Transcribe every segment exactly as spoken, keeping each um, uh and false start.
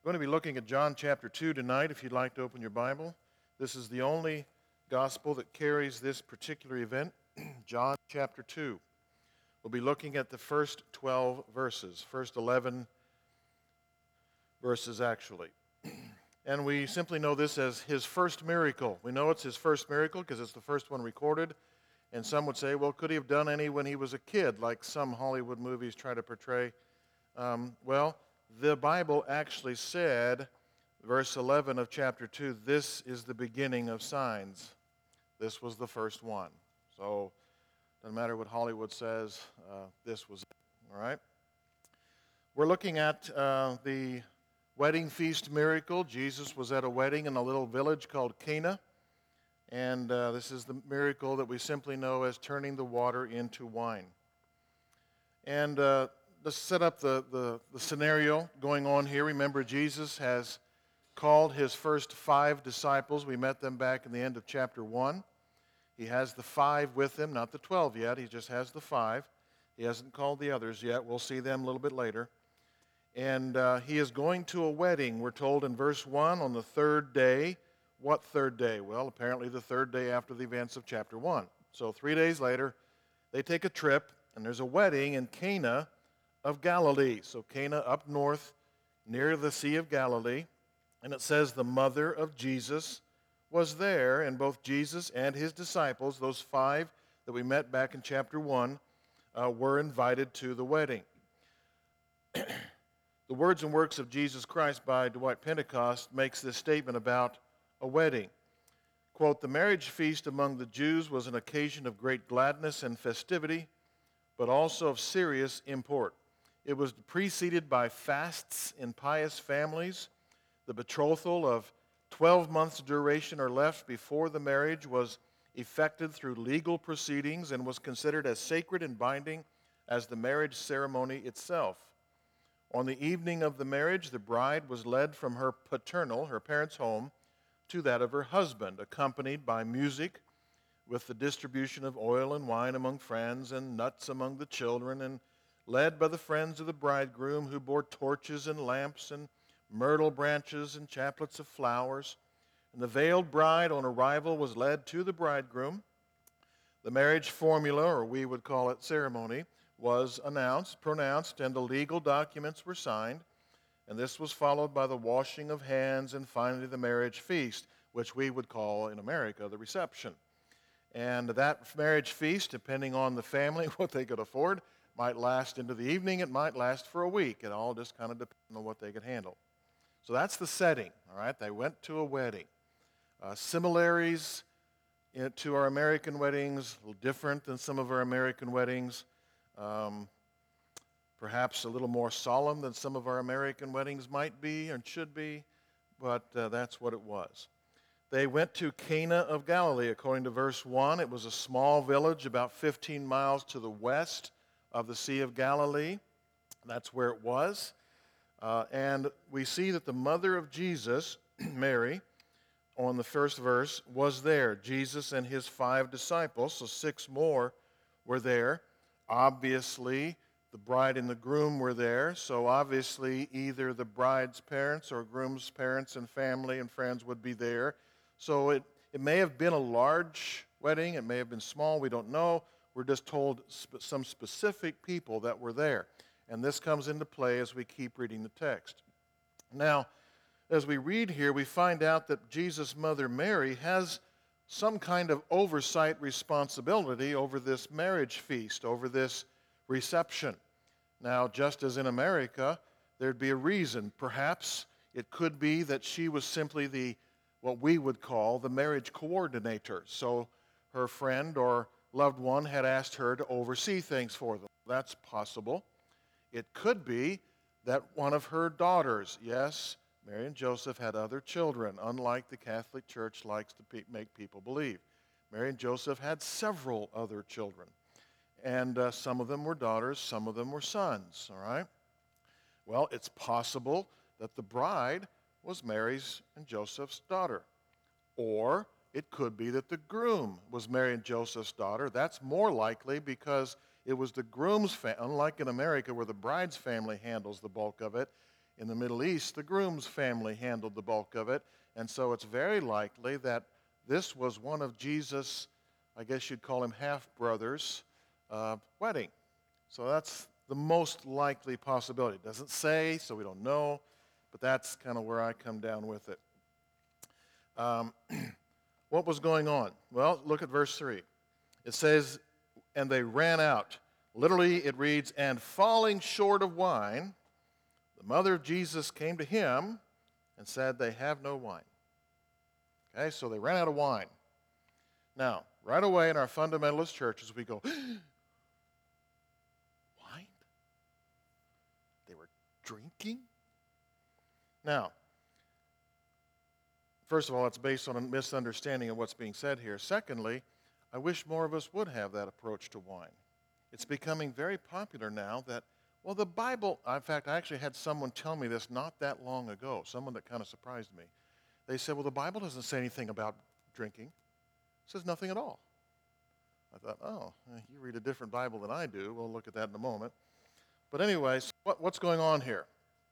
We're going to be looking at John chapter two tonight, if you'd like to open your Bible. This is the only gospel that carries this particular event, John chapter two. We'll be looking at the first twelve verses, first eleven verses actually. And we simply know this as his first miracle. We know it's his first miracle because it's the first one recorded. And some would say, well, could he have done any when he was a kid, like some Hollywood movies try to portray? Um, well, the Bible actually said, verse eleven of chapter two, this is the beginning of signs. This was the first one. So, doesn't matter what Hollywood says, uh, this was it, all right? We're looking at uh, the wedding feast miracle. Jesus was at a wedding in a little village called Cana, and uh, this is the miracle that we simply know as turning the water into wine. And uh, let's set up the, the, the scenario going on here. Remember, Jesus has called his first five disciples. We met them back in the end of chapter one. He has the five with him, not the twelve yet. He just has the five. He hasn't called the others yet. We'll see them a little bit later. And uh, he is going to a wedding, we're told in verse one, on the third day. What third day? Well, apparently the third day after the events of chapter one. So three days later, they take a trip, and there's a wedding in Cana of Galilee. So Cana up north near the Sea of Galilee. And it says the mother of Jesus was there, and both Jesus and his disciples, those five that we met back in chapter one, uh, were invited to the wedding. The Words and Works of Jesus Christ by Dwight Pentecost makes this statement about a wedding. Quote, the marriage feast among the Jews was an occasion of great gladness and festivity, but also of serious import. It was preceded by fasts in pious families. The betrothal of twelve months' duration or less before the marriage was effected through legal proceedings and was considered as sacred and binding as the marriage ceremony itself. On the evening of the marriage, the bride was led from her paternal, her parents' home, to that of her husband, accompanied by music, with the distribution of oil and wine among friends and nuts among the children, and led by the friends of the bridegroom, who bore torches and lamps and myrtle branches and chaplets of flowers. And the veiled bride on arrival was led to the bridegroom. The marriage formula, or we would call it ceremony, was announced, pronounced, and the legal documents were signed. And this was followed by the washing of hands and finally the marriage feast, which we would call in America the reception. And that marriage feast, depending on the family, what they could afford, might last into the evening. It might last for a week. It all just kind of depends on what they could handle. So that's the setting, all right? They went to a wedding. Uh, similarities in, to our American weddings, a little different than some of our American weddings. Um, perhaps a little more solemn than some of our American weddings might be and should be, but uh, that's what it was. They went to Cana of Galilee, according to verse one. It was a small village about fifteen miles to the west of the Sea of Galilee. That's where it was. Uh, and we see that the mother of Jesus, Mary, on the first verse, was there. Jesus and his five disciples, so six more were there. Obviously, the bride and the groom were there, so obviously either the bride's parents or groom's parents and family and friends would be there. So it, it may have been a large wedding, it may have been small, we don't know. We're just told sp- some specific people that were there. And this comes into play as we keep reading the text. Now, as we read here, we find out that Jesus' mother Mary has some kind of oversight responsibility over this marriage feast, over this reception. Now, just as in America, there'd be a reason. Perhaps it could be that she was simply the, what we would call the marriage coordinator. So her friend or loved one had asked her to oversee things for them. That's possible. It could be that one of her daughters, yes, Mary and Joseph had other children, unlike the Catholic Church likes to pe- make people believe. Mary and Joseph had several other children. And uh, some of them were daughters, some of them were sons, all right? Well, it's possible that the bride was Mary's and Joseph's daughter. Or it could be that the groom was Mary and Joseph's daughter. That's more likely because it was the groom's family, unlike in America where the bride's family handles the bulk of it. In the Middle East, the groom's family handled the bulk of it, and so it's very likely that this was one of Jesus', I guess you'd call him half-brothers, uh, wedding. So that's the most likely possibility. It doesn't say, so we don't know, but that's kind of where I come down with it. Um, what was going on? Well, look at verse three. It says, and they ran out. Literally, it reads, and falling short of wine, the mother of Jesus came to him and said, they have no wine. Okay, so they ran out of wine. Now, right away in our fundamentalist churches, we go, wine? They were drinking? Now, first of all, it's based on a misunderstanding of what's being said here. Secondly, I wish more of us would have that approach to wine. It's becoming very popular now that, well, the Bible, in fact, I actually had someone tell me this not that long ago, someone that kind of surprised me. They said, well, the Bible doesn't say anything about drinking. It says nothing at all. I thought, oh, you read a different Bible than I do. We'll look at that in a moment. But anyways, what, what's going on here?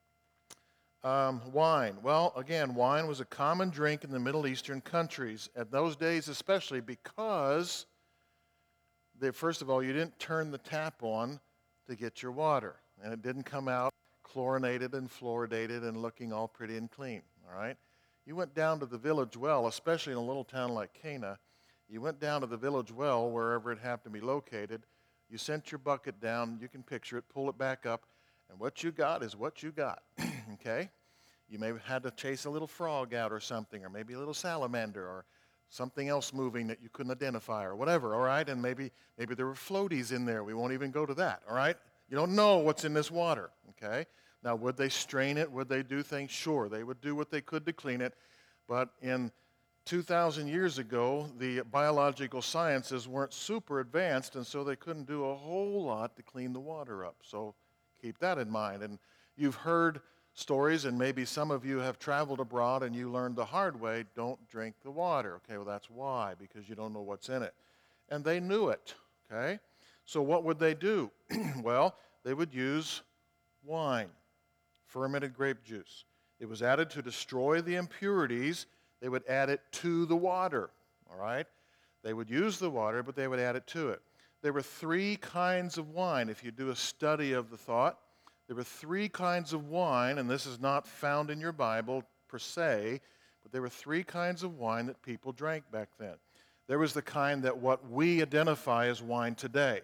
Um, wine. Well, again, wine was a common drink in the Middle Eastern countries, at those days especially because, they, first of all, you didn't turn the tap on to get your water, and it didn't come out chlorinated and fluoridated and looking all pretty and clean, all right? You went down to the village well, especially in a little town like Cana. You went down to the village well, wherever it happened to be located. You sent your bucket down. You can picture it. Pull it back up. And what you got is what you got, okay? You may have had to chase a little frog out or something, or maybe a little salamander, or something else moving that you couldn't identify, or whatever, all right? And maybe, maybe there were floaties in there. We won't even go to that, all right? You don't know what's in this water, okay? Now, would they strain it? Would they do things? Sure, they would do what they could to clean it. But in two thousand years ago, the biological sciences weren't super advanced, and so they couldn't do a whole lot to clean the water up. So keep that in mind. And you've heard stories, and maybe some of you have traveled abroad and you learned the hard way, don't drink the water. Okay, well, that's why, because you don't know what's in it. And they knew it, okay? So what would they do? Well, they would use wine. Fermented grape juice. It was added to destroy the impurities. They would add it to the water, all right? They would use the water, but they would add it to it. There were three kinds of wine. If you do a study of the thought, there were three kinds of wine, and this is not found in your Bible per se, but there were three kinds of wine that people drank back then. There was the kind that what we identify as wine today,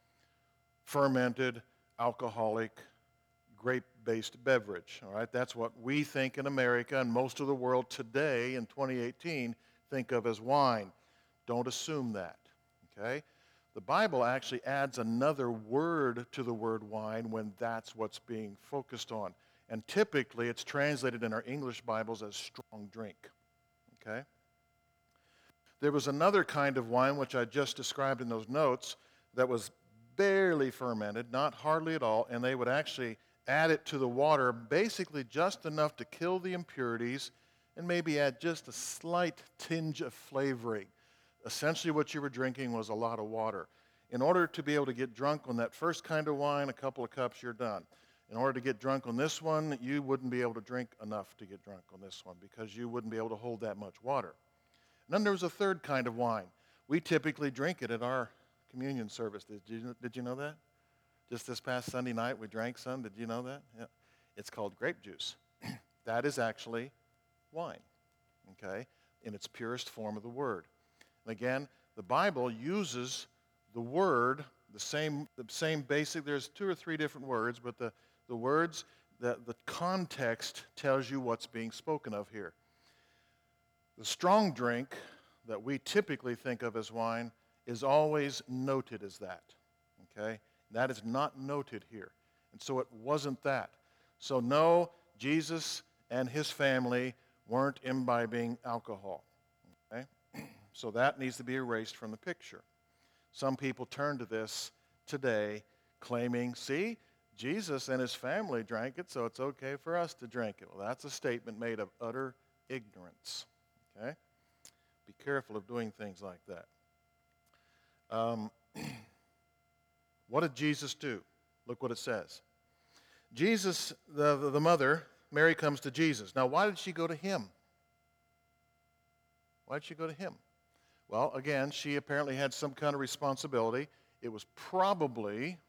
fermented, alcoholic, grape-based beverage, all right? That's what we think in America and most of the world today in twenty eighteen think of as wine. Don't assume that, okay? The Bible actually adds another word to the word wine when that's what's being focused on. And typically it's translated in our English Bibles as strong drink, okay? There was another kind of wine, which I just described in those notes, that was barely fermented, not hardly at all, and they would actually add it to the water, basically just enough to kill the impurities and maybe add just a slight tinge of flavoring. Essentially what you were drinking was a lot of water. In order to be able to get drunk on that first kind of wine, a couple of cups, you're done. In order to get drunk on this one, you wouldn't be able to drink enough to get drunk on this one because you wouldn't be able to hold that much water. And then there was a third kind of wine. We typically drink it at our communion service. Did you, did you know that? Just this past Sunday night, we drank some. Did you know that? Yeah. It's called grape juice. That is actually wine, okay, in its purest form of the word. And again, the Bible uses the word, the same, the same basic, there's two or three different words, but the, the words, the, the context tells you what's being spoken of here. The strong drink that we typically think of as wine is always noted as that, okay? That is not noted here. And so it wasn't that. So no, Jesus and his family weren't imbibing alcohol. Okay? So that needs to be erased from the picture. Some people turn to this today claiming, see, Jesus and his family drank it, so it's okay for us to drink it. Well, that's a statement made of utter ignorance. Okay? Be careful of doing things like that. Um... What did Jesus do? Look what it says. Jesus, the, the, the mother, Mary comes to Jesus. Now, why did she go to him? Why did she go to him? Well, again, she apparently had some kind of responsibility. It was probably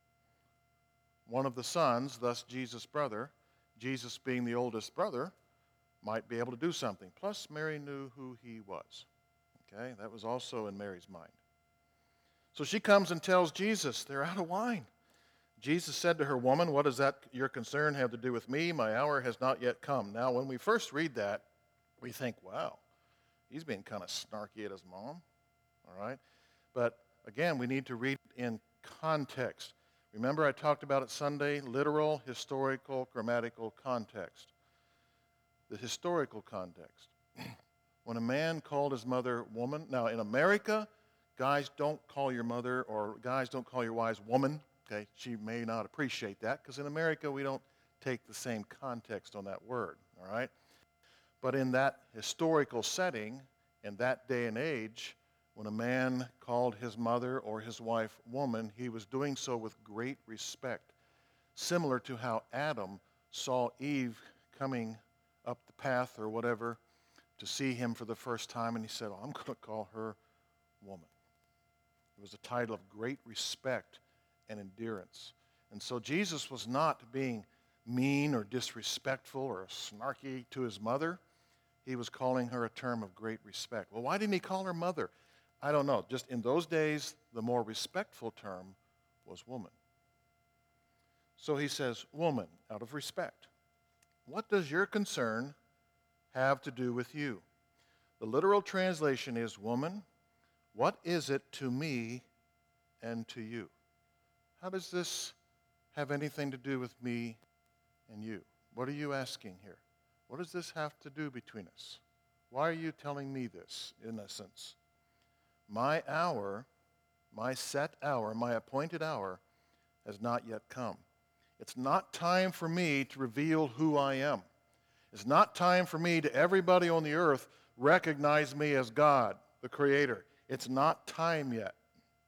one of the sons, thus Jesus' brother. Jesus, being the oldest brother, might be able to do something. Plus, Mary knew who he was. Okay, that was also in Mary's mind. So she comes and tells Jesus, they're out of wine. Jesus said to her, "Woman, what does that your concern have to do with me? My hour has not yet come." Now, when we first read that, we think, wow, he's being kind of snarky at his mom. All right? But again, we need to read in context. Remember I talked about it Sunday, literal, historical, grammatical context. The historical context. When a man called his mother woman, now in America, guys don't call your mother or guys don't call your wives woman. Okay, she may not appreciate that because in America we don't take the same context on that word, all right? But in that historical setting, in that day and age, when a man called his mother or his wife woman, he was doing so with great respect, similar to how Adam saw Eve coming up the path or whatever to see him for the first time, and he said, oh, I'm going to call her woman. It was a title of great respect and endearance. And so Jesus was not being mean or disrespectful or snarky to his mother. He was calling her a term of great respect. Well, why didn't he call her mother? I don't know. Just in those days, the more respectful term was woman. So he says, woman, out of respect. What does your concern have to do with you? The literal translation is, woman, what is it to me and to you? How does this have anything to do with me and you? What are you asking here? What does this have to do between us? Why are you telling me this, in essence? My hour, my set hour, my appointed hour has not yet come. It's not time for me to reveal who I am. It's not time for me to everybody on the earth recognize me as God, the Creator. It's not time yet.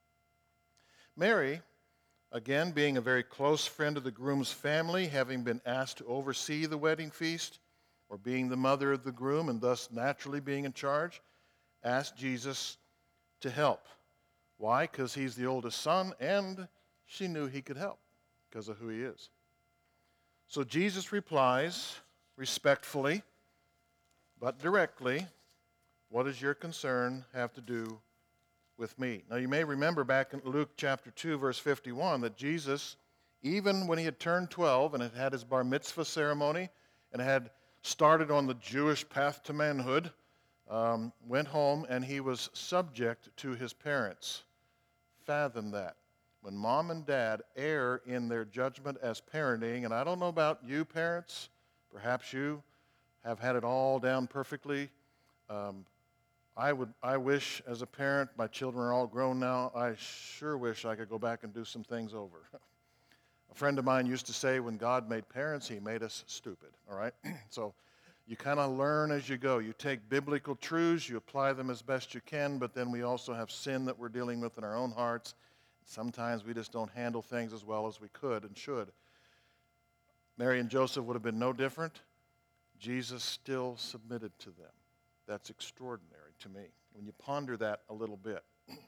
Mary, again, being a very close friend of the groom's family, having been asked to oversee the wedding feast, or being the mother of the groom and thus naturally being in charge, asked Jesus to help. Why? Because he's the oldest son, and she knew he could help because of who he is. So Jesus replies respectfully, but directly, what does your concern have to do with me? Now you may remember back in Luke chapter two, verse fifty-one, that Jesus, even when he had turned twelve and had had his bar mitzvah ceremony and had started on the Jewish path to manhood, um, went home and he was subject to his parents. Fathom that. When mom and dad err in their judgment as parenting, and I don't know about you parents, perhaps you have had it all down perfectly. Um, I would. I wish as a parent, my children are all grown now, I sure wish I could go back and do some things over. A friend of mine used to say, when God made parents, he made us stupid, all right? So you kind of learn as you go. You take biblical truths, you apply them as best you can, but then we also have sin that we're dealing with in our own hearts. Sometimes we just don't handle things as well as we could and should. Mary and Joseph would have been no different. Jesus still submitted to them. That's extraordinary to me when you ponder that a little bit.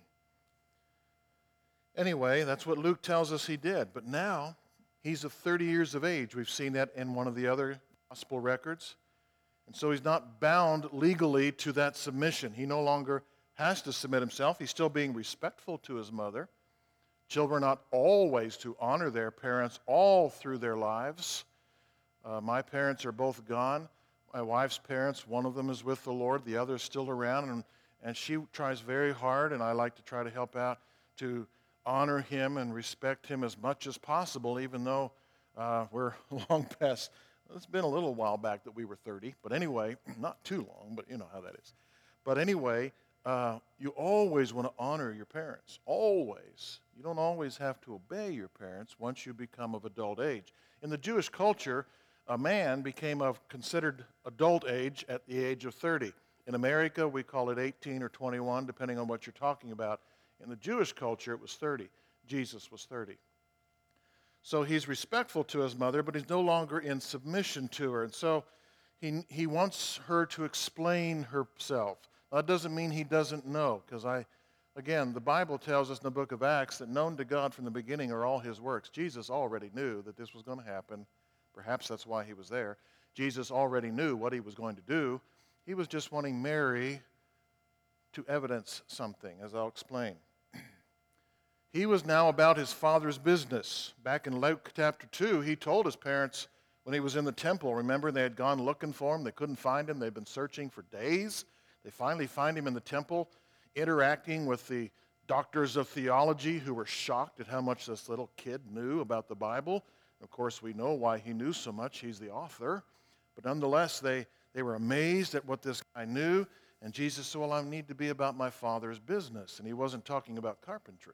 Anyway, that's what Luke tells us he did. But now, he's of thirty years of age. We've seen that in one of the other gospel records. And so he's not bound legally to that submission. He no longer has to submit himself. He's still being respectful to his mother. Children are not always to honor their parents all through their lives. Uh, my parents are both gone. My wife's parents, one of them is with the Lord, the other is still around, and, and she tries very hard, and I like to try to help out to honor him and respect him as much as possible, even though uh, we're long past. It's been a little while back that we were thirty, but anyway, not too long, but you know how that is. But anyway, uh, you always want to honor your parents, always. You don't always have to obey your parents once you become of adult age. In the Jewish culture, a man became of considered adult age at the age of thirty. In America, we call it eighteen or twenty-one, depending on what you're talking about. In the Jewish culture, it was thirty. Jesus was thirty. So he's respectful to his mother, but he's no longer in submission to her. And so he, he wants her to explain herself. That doesn't mean he doesn't know, because I, again, the Bible tells us in the book of Acts that known to God from the beginning are all his works. Jesus already knew that this was going to happen. Perhaps that's why he was there. Jesus already knew what he was going to do. He was just wanting Mary to evidence something, as I'll explain. He was now about his Father's business. Back in Luke chapter two, he told his parents when he was in the temple, remember, they had gone looking for him. They couldn't find him. They'd been searching for days. They finally find him in the temple, interacting with the doctors of theology who were shocked at how much this little kid knew about the Bible. Of course, we know why he knew so much. He's the author. But nonetheless, they, they were amazed at what this guy knew. And Jesus said, well, I need to be about my Father's business. And he wasn't talking about carpentry.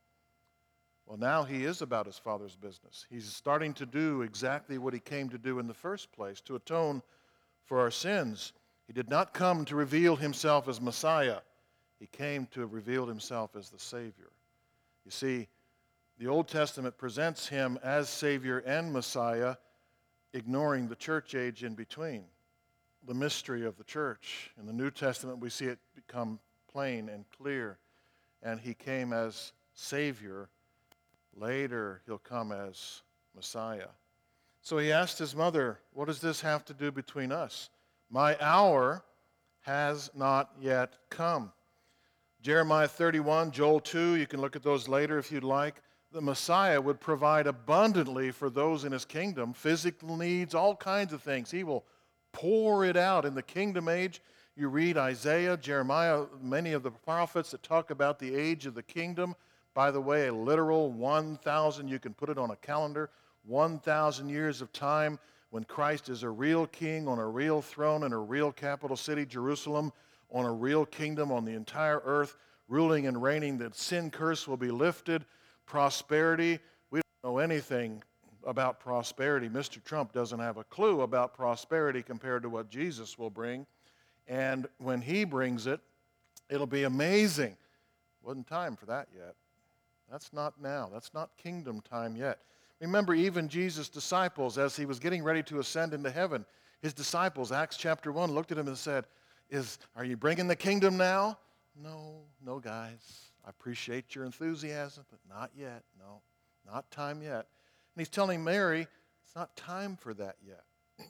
Well, now he is about his Father's business. He's starting to do exactly what he came to do in the first place, to atone for our sins. He did not come to reveal himself as Messiah. He came to reveal himself as the Savior. You see, the Old Testament presents him as Savior and Messiah, ignoring the church age in between, the mystery of the church. In the New Testament, we see it become plain and clear. And he came as Savior. Later, he'll come as Messiah. So he asked his mother, what does this have to do between us? My hour has not yet come. Jeremiah thirty-one, Joel two, you can look at those later if you'd like. The Messiah would provide abundantly for those in his kingdom, physical needs, all kinds of things. He will pour it out in the kingdom age. You read Isaiah, Jeremiah, many of the prophets that talk about the age of the kingdom. By the way, a literal one thousand, you can put it on a calendar, one thousand years of time when Christ is a real king on a real throne in a real capital city, Jerusalem, on a real kingdom on the entire earth, ruling and reigning. The sin curse will be lifted. Prosperity, we don't know anything about prosperity. Mister Trump doesn't have a clue about prosperity compared to what Jesus will bring. And when he brings it, it'll be amazing. Wasn't time for that yet. That's not now. That's not kingdom time yet. Remember, even Jesus' disciples, as he was getting ready to ascend into heaven, his disciples, Acts chapter one, looked at him and said, "Is are you bringing the kingdom now?" No, no, guys. I appreciate your enthusiasm, but not yet. No, not time yet. And he's telling Mary, it's not time for that yet.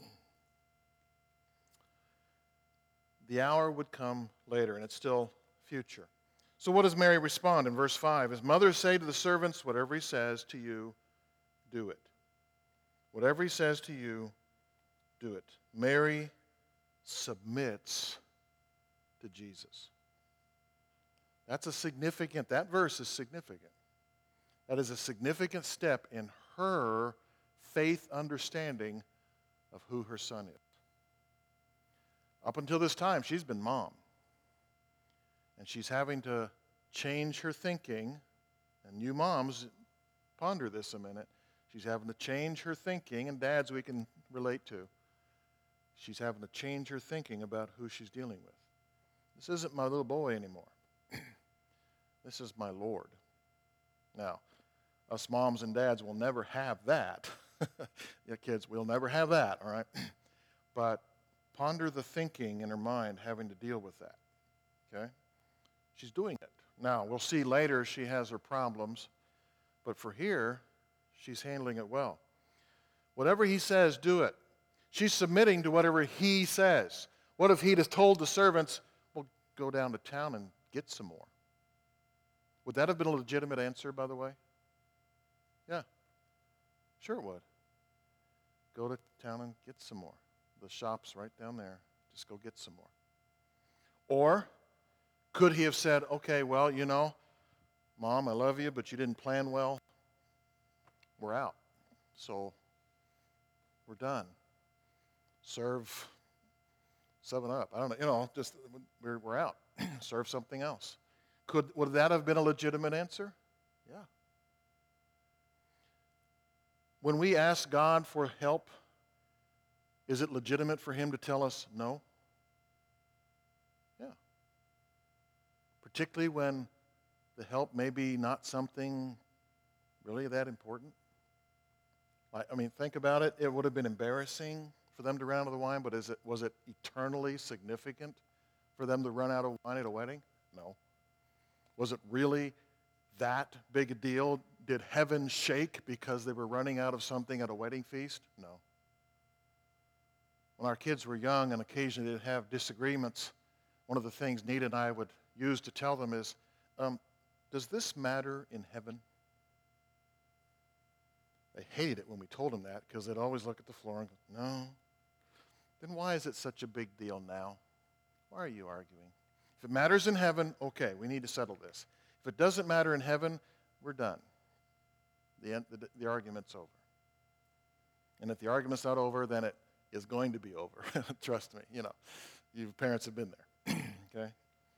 The hour would come later, and it's still future. So what does Mary respond in verse five? His mother say to the servants, whatever he says to you, do it. Whatever he says to you, do it. Mary submits to Jesus. That's a significant, that verse is significant. That is a significant step in her faith understanding of who her son is. Up until this time, she's been mom. And she's having to change her thinking. And you moms, ponder this a minute. She's having to change her thinking, and dads we can relate to. She's having to change her thinking about who she's dealing with. This isn't my little boy anymore. This is my Lord. Now, us moms and dads will never have that. Yeah, kids, we'll never have that, all right? But ponder the thinking in her mind having to deal with that, okay? She's doing it. Now, we'll see later she has her problems, but for here, she's handling it well. Whatever he says, do it. She's submitting to whatever he says. What if he just told the servants, well, go down to town and get some more? Would that have been a legitimate answer, by the way? Yeah, sure it would. Go to town and get some more. The shop's right down there. Just go get some more. Or could he have said, okay, well, you know, Mom, I love you, but you didn't plan well. We're out. So we're done. Serve seven up. I don't know, you know, just we're, we're out. Serve something else. Could, would that have been a legitimate answer? Yeah. When we ask God for help, is it legitimate for him to tell us no? Yeah. Particularly when the help may be not something really that important. Like, I mean, think about it. It would have been embarrassing for them to run out of the wine, but is it, was it eternally significant for them to run out of wine at a wedding? No. Was it really that big a deal? Did heaven shake because they were running out of something at a wedding feast? No. When our kids were young and occasionally they'd have disagreements, one of the things Nita and I would use to tell them is, um, does this matter in heaven? They hated it when we told them that because they'd always look at the floor and go, no. Then why is it such a big deal now? Why are you arguing? If it matters in heaven, okay, we need to settle this. If it doesn't matter in heaven, we're done. The, end, the, the argument's over. And if the argument's not over, then it is going to be over. Trust me, you know, you parents have been there, okay?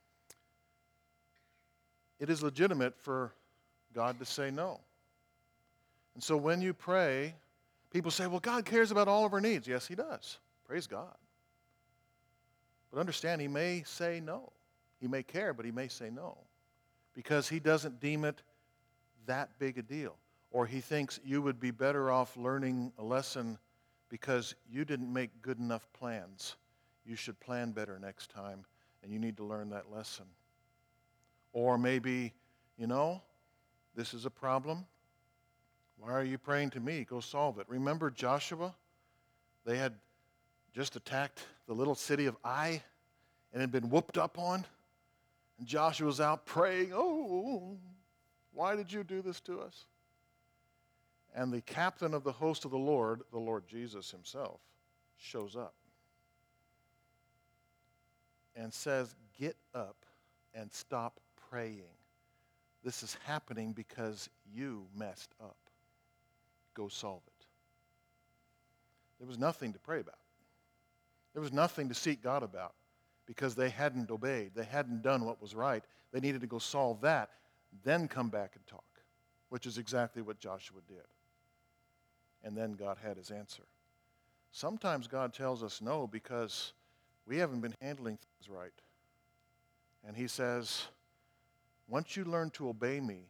It is legitimate for God to say no. And so when you pray, people say, well, God cares about all of our needs. Yes, he does. Praise God. But understand, he may say no. He may care, but he may say no because he doesn't deem it that big a deal. Or he thinks you would be better off learning a lesson because you didn't make good enough plans. You should plan better next time, and you need to learn that lesson. Or maybe, you know, this is a problem. Why are you praying to me? Go solve it. Remember Joshua? They had just attacked the little city of Ai and had been whooped up on. And Joshua was out praying, oh, why did you do this to us? And the captain of the host of the Lord, the Lord Jesus himself, shows up and says, get up and stop praying. This is happening because you messed up. Go solve it. There was nothing to pray about. There was nothing to seek God about because they hadn't obeyed. They hadn't done what was right. They needed to go solve that, then come back and talk, which is exactly what Joshua did. And then God had his answer. Sometimes God tells us no because we haven't been handling things right. And he says, once you learn to obey me,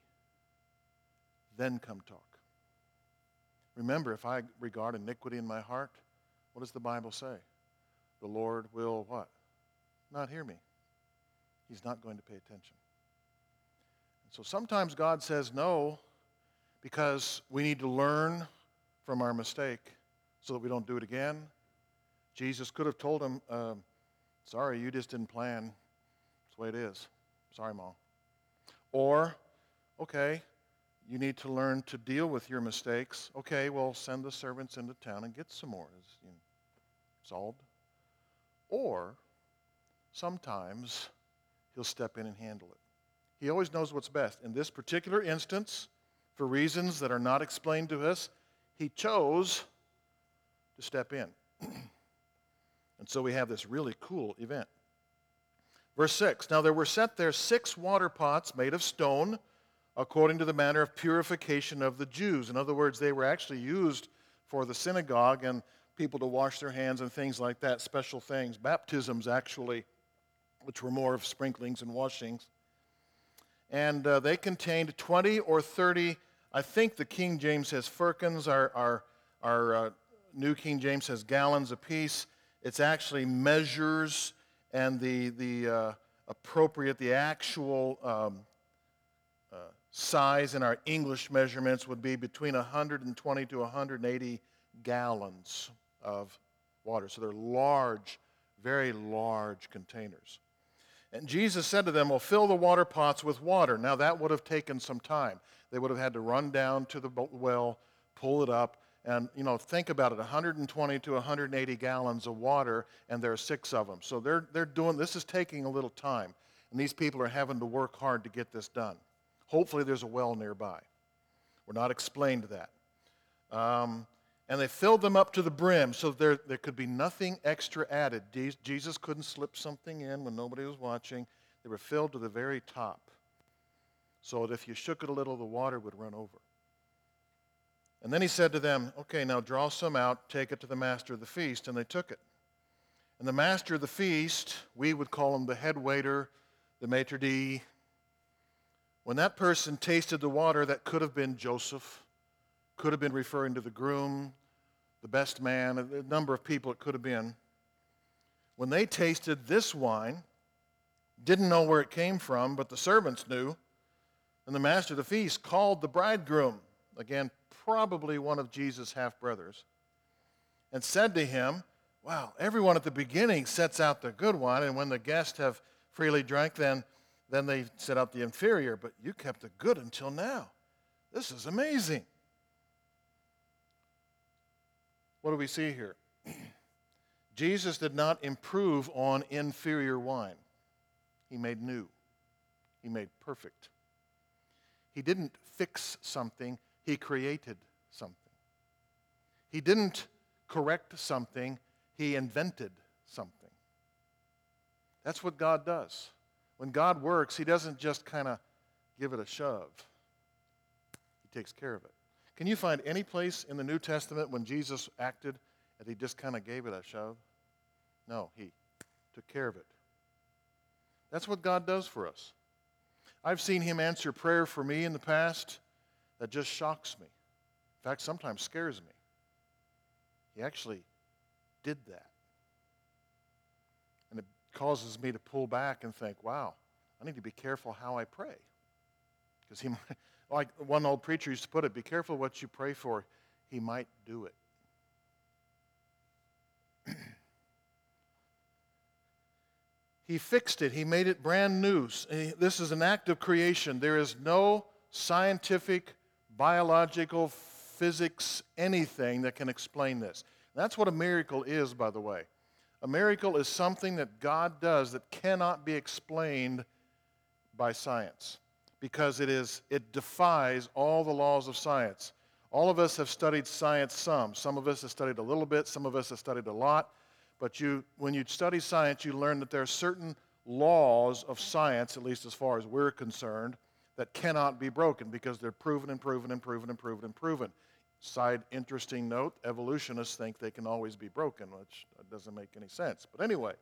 then come talk. Remember, if I regard iniquity in my heart, what does the Bible say? The Lord will what? Not hear me. He's not going to pay attention. And so sometimes God says no because we need to learn from our mistake so that we don't do it again. Jesus could have told him, uh, sorry, you just didn't plan. That's the way it is. Sorry, Mom. Or, okay, you need to learn to deal with your mistakes. Okay, well, send the servants into town and get some more. It's, you know, solved. Or sometimes he'll step in and handle it. He always knows what's best. In this particular instance, for reasons that are not explained to us, he chose to step in. And so we have this really cool event. Verse six, now there were set there six water pots made of stone, according to the manner of purification of the Jews. In other words, they were actually used for the synagogue and people to wash their hands and things like that, special things. Baptisms, actually, which were more of sprinklings and washings. And uh, they contained twenty or thirty, I think the King James says firkins, our, our, our uh, New King James says gallons apiece. It's actually measures and the, the uh, appropriate, the actual um, uh, size in our English measurements would be between one hundred twenty to one hundred eighty gallons of water. So they're large, very large containers. And Jesus said to them, well, fill the water pots with water. Now that would have taken some time. They would have had to run down to the well, pull it up, and, you know, think about it, one hundred twenty to one hundred eighty gallons of water, and there are six of them. So they're, they're doing, this is taking a little time, and these people are having to work hard to get this done. Hopefully there's a well nearby. We're not explained that. Um, and they filled them up to the brim, so there, there could be nothing extra added. Jesus couldn't slip something in when nobody was watching. They were filled to the very top, so that if you shook it a little, the water would run over. And then he said to them, okay, now draw some out, take it to the master of the feast. And they took it. And the master of the feast, we would call him the head waiter, the maitre d'. When that person tasted the water, that could have been Joseph, Could have been referring to the groom, the best man, a number of people it could have been. When they tasted this wine, didn't know where it came from, but the servants knew, and the master of the feast called the bridegroom, again, probably one of Jesus' half-brothers, and said to him, wow, everyone at the beginning sets out the good wine, and when the guests have freely drank, then, then they set out the inferior, but you kept the good until now. This is amazing. What do we see here? Jesus did not improve on inferior wine. He made new. He made perfect. He didn't fix something. He created something. He didn't correct something. He invented something. That's what God does. When God works, he doesn't just kind of give it a shove. He takes care of it. Can you find any place in the New Testament when Jesus acted that he just kind of gave it a shove? No, he took care of it. That's what God does for us. I've seen him answer prayer for me in the past that just shocks me. In fact, sometimes scares me. He actually did that. And it causes me to pull back and think, wow, I need to be careful how I pray. Because he might, like one old preacher used to put it, be careful what you pray for. He might do it. He fixed it. He made it brand new. This is an act of creation. There is no scientific, biological, physics, anything that can explain this. That's what a miracle is, by the way. A miracle is something that God does that cannot be explained by science because it is it defies all the laws of science. All of us have studied science some. Some of us have studied a little bit. Some of us have studied a lot. But you, when you study science, you learn that there are certain laws of science, at least as far as we're concerned, that cannot be broken because they're proven and proven and proven and proven and proven. Side interesting note, evolutionists think they can always be broken, which doesn't make any sense. But anyway,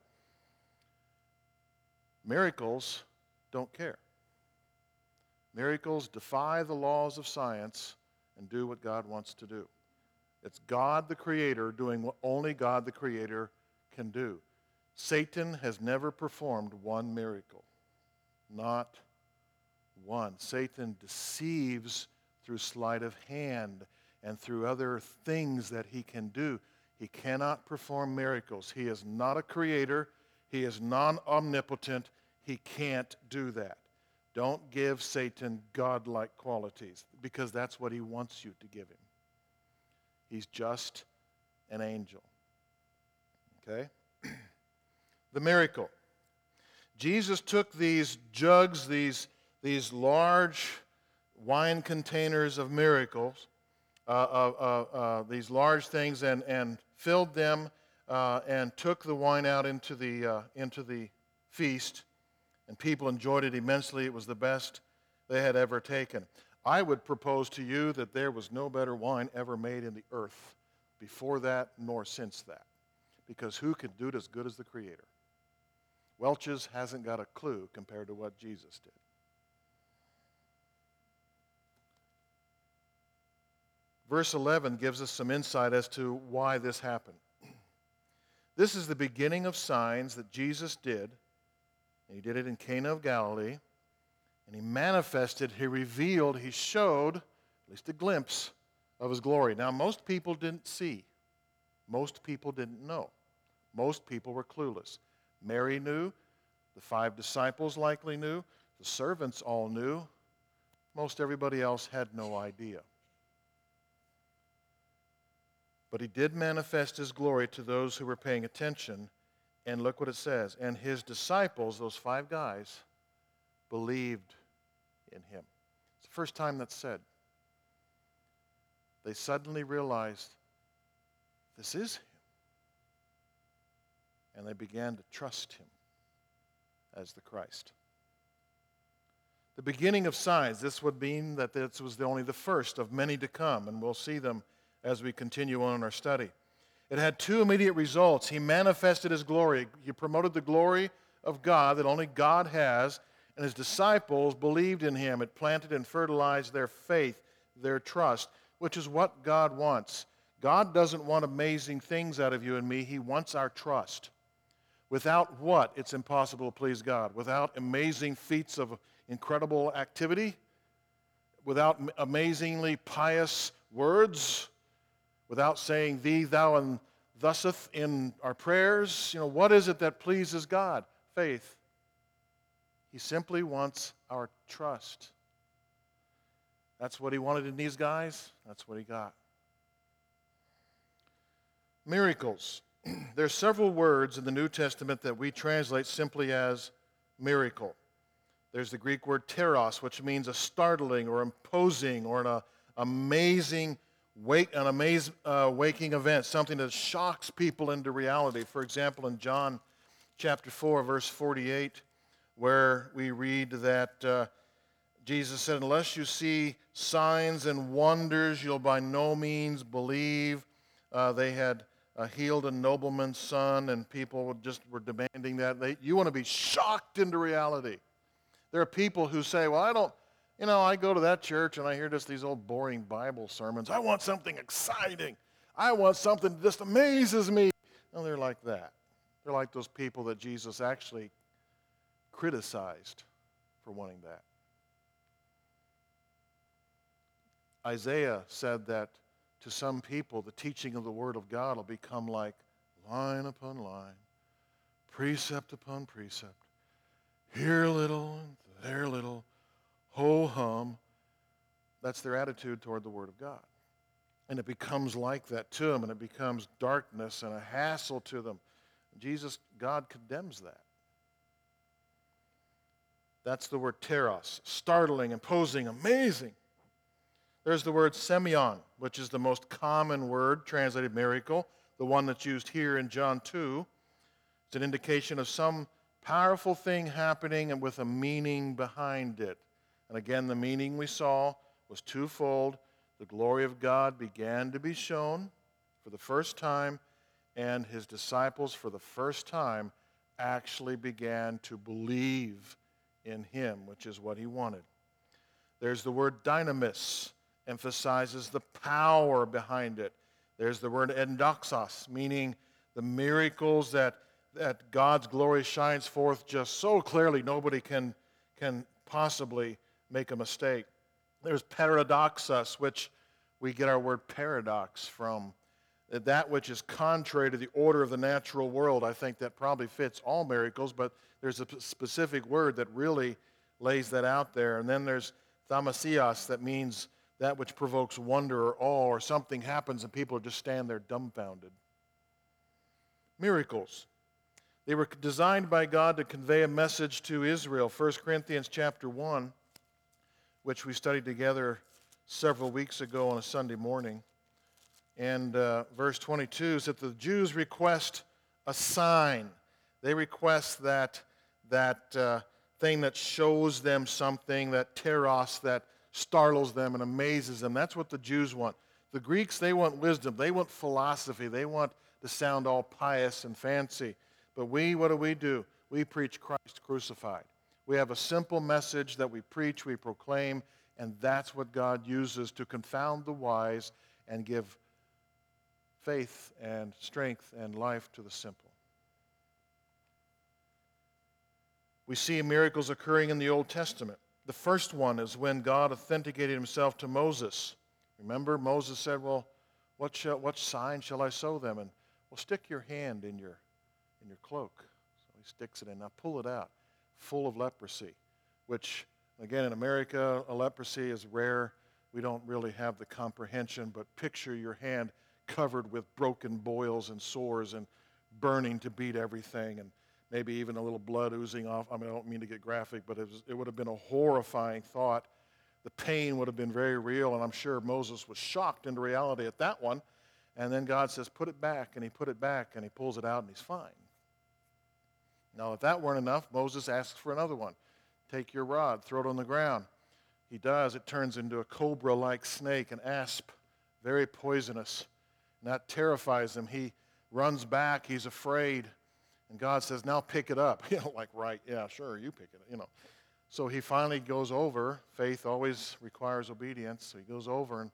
miracles don't care. Miracles defy the laws of science and do what God wants to do. It's God the Creator doing what only God the Creator can do. Satan has never performed one miracle. Not one. Satan deceives through sleight of hand and through other things that he can do. He cannot perform miracles. He is not a creator. He is non-omnipotent. He can't do that. Don't give Satan godlike qualities because that's what he wants you to give him. He's just an angel. Okay? The miracle. Jesus took these jugs, these, these large wine containers of miracles, uh, uh, uh, uh, these large things, and, and filled them uh, and took the wine out into the, uh, into the feast, and people enjoyed it immensely. It was the best they had ever taken. I would propose to you that there was no better wine ever made in the earth before that nor since that, because who could do it as good as the Creator? Welch's hasn't got a clue compared to what Jesus did. Verse eleven gives us some insight as to why this happened. This is the beginning of signs that Jesus did. And he did it in Cana of Galilee. And he manifested, he revealed, he showed, at least a glimpse, of his glory. Now, most people didn't see. Most people didn't know. Most people were clueless. Mary knew. The five disciples likely knew. The servants all knew. Most everybody else had no idea. But he did manifest his glory to those who were paying attention. And look what it says. And his disciples, those five guys, believed in him. It's the first time that's said. They suddenly realized this is him. And they began to trust him as the Christ. The beginning of signs. This would mean that this was the only the first of many to come, and we'll see them as we continue on in our study. It had two immediate results. He manifested his glory. He promoted the glory of God that only God has, and his disciples believed in him. It planted and fertilized their faith, their trust. which is what God wants. God doesn't want amazing things out of you and me. He wants our trust. Without what? It's impossible to please God. Without amazing feats of incredible activity, without amazingly pious words, without saying thee, thou, and thuseth in our prayers, you know, what is it that pleases God? Faith. He simply wants our trust. That's what he wanted in these guys. That's what he got. Miracles. There's several words in the New Testament that we translate simply as miracle. There's the Greek word teros, which means a startling or imposing or an uh, amazing wake, an amazing uh, waking event, something that shocks people into reality. For example, in John chapter four, verse forty-eight, where we read that uh, Jesus said, unless you see signs and wonders, you'll by no means believe. Uh, they had uh, healed a nobleman's son, and people just were demanding that. They, you want to be shocked into reality. There are people who say, well, I don't, you know, I go to that church and I hear just these old boring Bible sermons. I want something exciting. I want something that just amazes me. No, they're like that. They're like those people that Jesus actually criticized for wanting that. Isaiah said that to some people, the teaching of the Word of God will become like line upon line, precept upon precept, here a little and there a little, ho-hum. That's their attitude toward the Word of God. And it becomes like that to them, and it becomes darkness and a hassle to them. Jesus, God condemns that. That's the word teros, startling, imposing, amazing. There's the word semeion, which is the most common word translated miracle, the one that's used here in John two. It's an indication of some powerful thing happening and with a meaning behind it. And again, the meaning we saw was twofold. The glory of God began to be shown for the first time, and his disciples for the first time actually began to believe in him, which is what he wanted. There's the word dynamis, emphasizes the power behind it. There's the word endoxos, meaning the miracles that, that God's glory shines forth just so clearly nobody can, can possibly make a mistake. There's paradoxos, which we get our word paradox from. That which is contrary to the order of the natural world. I think that probably fits all miracles, but there's a specific word that really lays that out there. And then there's thamasios, that means that which provokes wonder or awe, or something happens and people just stand there dumbfounded. Miracles. They were designed by God to convey a message to Israel. First Corinthians chapter one, which we studied together several weeks ago on a Sunday morning. And uh, verse twenty-two is that the Jews request a sign. They request that, that uh, thing that shows them something, that teros, that startles them and amazes them. That's what the Jews want. The Greeks, they want wisdom. They want philosophy. They want to sound all pious and fancy. But we, what do we do? We preach Christ crucified. We have a simple message that we preach, we proclaim, and that's what God uses to confound the wise and give faith and strength and life to the simple. We see miracles occurring in the Old Testament. The first one is when God authenticated himself to Moses. Remember, Moses said, well, what, shall, what sign shall I show them? And, well, stick your hand in your, in your cloak. So he sticks it in. Now pull it out, full of leprosy, which, again, in America, a leprosy is rare. We don't really have the comprehension, but picture your hand covered with broken boils and sores and burning to beat everything, and maybe even a little blood oozing off. I mean, I don't mean to get graphic, but it, was, it would have been a horrifying thought. The pain would have been very real, and I'm sure Moses was shocked into reality at that one. And then God says, put it back, and he put it back, and he pulls it out, and he's fine. Now, if that weren't enough, Moses asks for another one. Take your rod, throw it on the ground. He does. It turns into a cobra-like snake, an asp, very poisonous. And that terrifies him. He runs back. He's afraid. And God says, now pick it up. You know, like, right, yeah, sure, you pick it up, you know. So he finally goes over. Faith always requires obedience. So he goes over and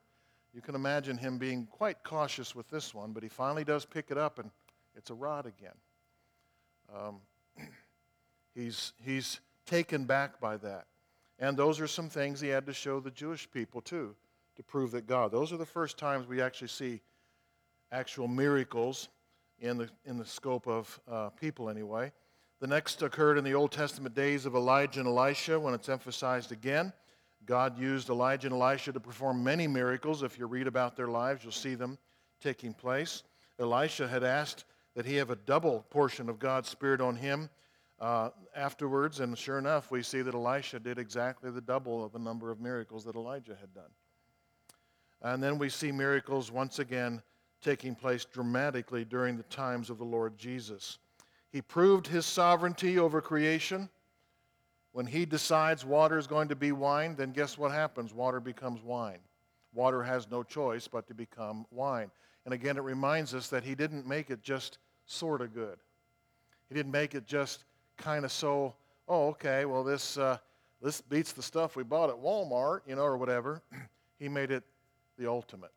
You can imagine him being quite cautious with this one, but he finally does pick it up, and it's a rod again. Um, he's, he's taken back by that. And those are some things he had to show the Jewish people, too, to prove that God. Those are the first times we actually see actual miracles in the, in the scope of uh, people, anyway. The next occurred in the Old Testament days of Elijah and Elisha, when it's emphasized again. God used Elijah and Elisha to perform many miracles. If you read about their lives, you'll see them taking place. Elisha had asked that he have a double portion of God's Spirit on him uh, afterwards, and sure enough, we see that Elisha did exactly the double of the number of miracles that Elijah had done. And then we see miracles once again taking place dramatically during the times of the Lord Jesus. He proved his sovereignty over creation. When he decides water is going to be wine, then guess what happens? Water becomes wine. Water has no choice but to become wine. And again, it reminds us that he didn't make it just sort of good. He didn't make it just kind of so, oh, okay, well, this, uh, this beats the stuff we bought at Walmart, you know, or whatever. He made it the ultimate.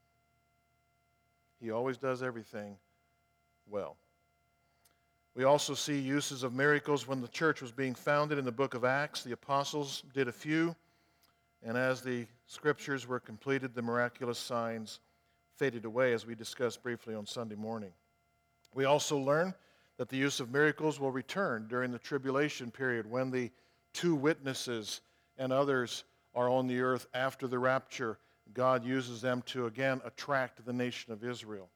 He always does everything well. We also see uses of miracles when the church was being founded in the book of Acts. The apostles did a few, and as the scriptures were completed, the miraculous signs faded away, as we discussed briefly on Sunday morning. We also learn that the use of miracles will return during the tribulation period, when the two witnesses and others are on the earth after the rapture. God uses them to again attract the nation of Israel.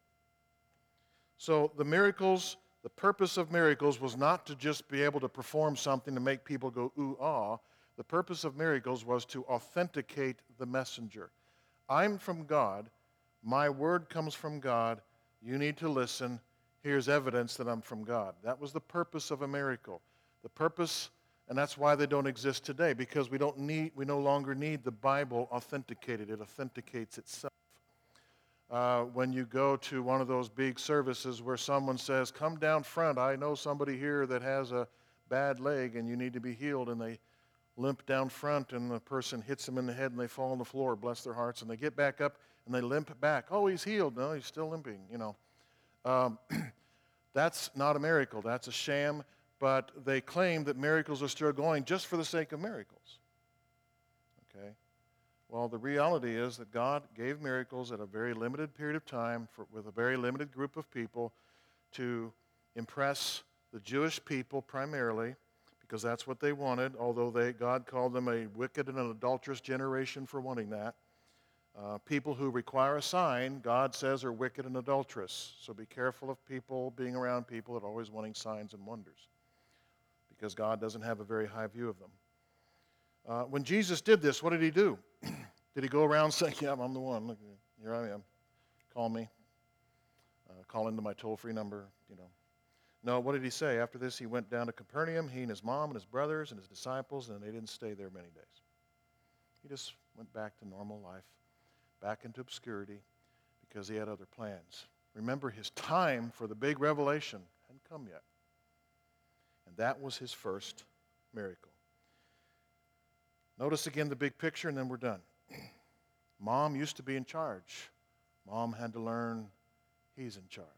So the miracles, the purpose of miracles was not to just be able to perform something to make people go ooh, ah. The purpose of miracles was to authenticate the messenger. I'm from God. My word comes from God. You need to listen. Here's evidence that I'm from God. That was the purpose of a miracle. The purpose, and that's why they don't exist today, because we don't need, we no longer need the Bible authenticated. It authenticates itself. Uh, when you go to one of those big services where someone says, come down front, I know somebody here that has a bad leg and you need to be healed, and they limp down front and the person hits them in the head and they fall on the floor, bless their hearts, and they get back up and they limp back. Oh, he's healed. No, he's still limping, you know. Um, that's not a miracle. That's a sham, but they claim that miracles are still going just for the sake of miracles. Okay? Well, the reality is that God gave miracles at a very limited period of time for, with a very limited group of people to impress the Jewish people primarily, because that's what they wanted, although they, God called them a wicked and an adulterous generation for wanting that. Uh, people who require a sign, God says, are wicked and adulterous. So be careful of people being around people that are always wanting signs and wonders, because God doesn't have a very high view of them. Uh, when Jesus did this, what did he do? Did he go around saying, yeah, I'm the one, look, here I am, call me, uh, call into my toll-free number, you know. No, what did he say? After this, he went down to Capernaum, he and his mom and his brothers and his disciples, and they didn't stay there many days. He just went back to normal life, back into obscurity, because he had other plans. Remember, his time for the big revelation hadn't come yet. And that was his first miracle. Notice again the big picture, and then we're done. Mom used to be in charge. Mom had to learn he's in charge.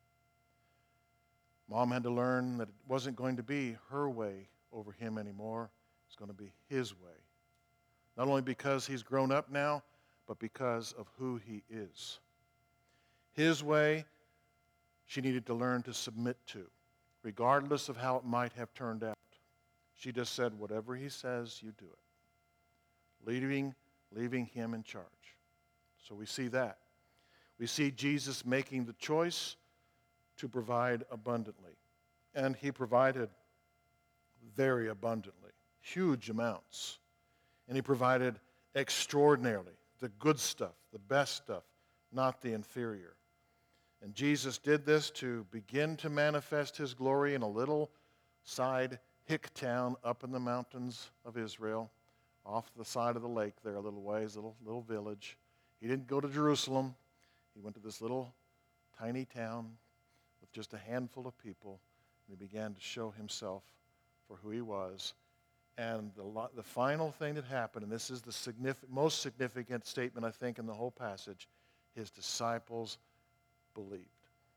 Mom had to learn that it wasn't going to be her way over him anymore. It's going to be his way. Not only because he's grown up now, but because of who he is. His way, she needed to learn to submit to, regardless of how it might have turned out. She just said, whatever he says, you do it. Leaving, leaving him in charge. So we see that. We see Jesus making the choice to provide abundantly. And he provided very abundantly, huge amounts. And he provided extraordinarily, the good stuff, the best stuff, not the inferior. And Jesus did this to begin to manifest his glory in a little side hick town up in the mountains of Israel, off the side of the lake there a little ways, a little, little village. He didn't go to Jerusalem. He went to this little tiny town with just a handful of people, and he began to show himself for who he was And the, lo- the final thing that happened, and this is the significant, most significant statement, I think, in the whole passage, his disciples believed.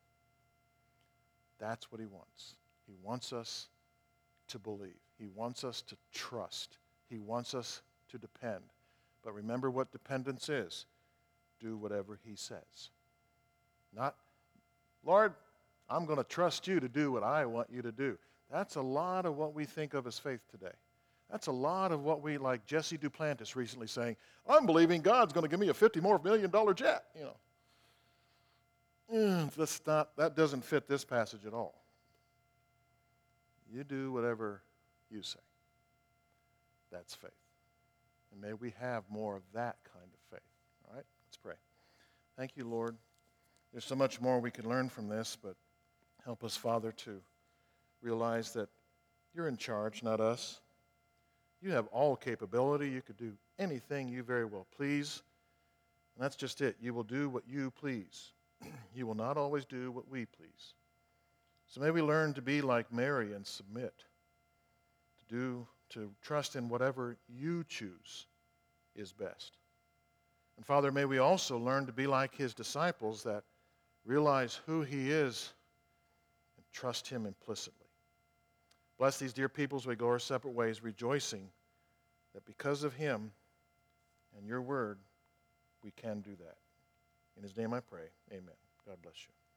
That's what he wants. He wants us to believe. He wants us to trust. He wants us to depend. But remember what dependence is. Do whatever he says. Not, Lord, I'm going to trust you to do what I want you to do. That's a lot of what we think of as faith today. That's a lot of what we, like Jesse Duplantis recently saying, I'm believing God's going to give me a fifty more million dollar jet. You know, mm, that's not, that doesn't fit this passage at all. You do whatever you say. That's faith. And may we have more of that kind of faith. All right, let's pray. Thank you, Lord. There's so much more we could learn from this, but help us, Father, to realize that you're in charge, not us. You have all capability. You could do anything you very well please. And that's just it. You will do what you please. You will not always do what we please. So may we learn to be like Mary and submit, to do, to trust in whatever you choose is best. And Father, may we also learn to be like his disciples that realize who he is and trust him implicitly. Bless these dear people as we go our separate ways, rejoicing that because of him and your word, we can do that. In his name I pray, amen. God bless you.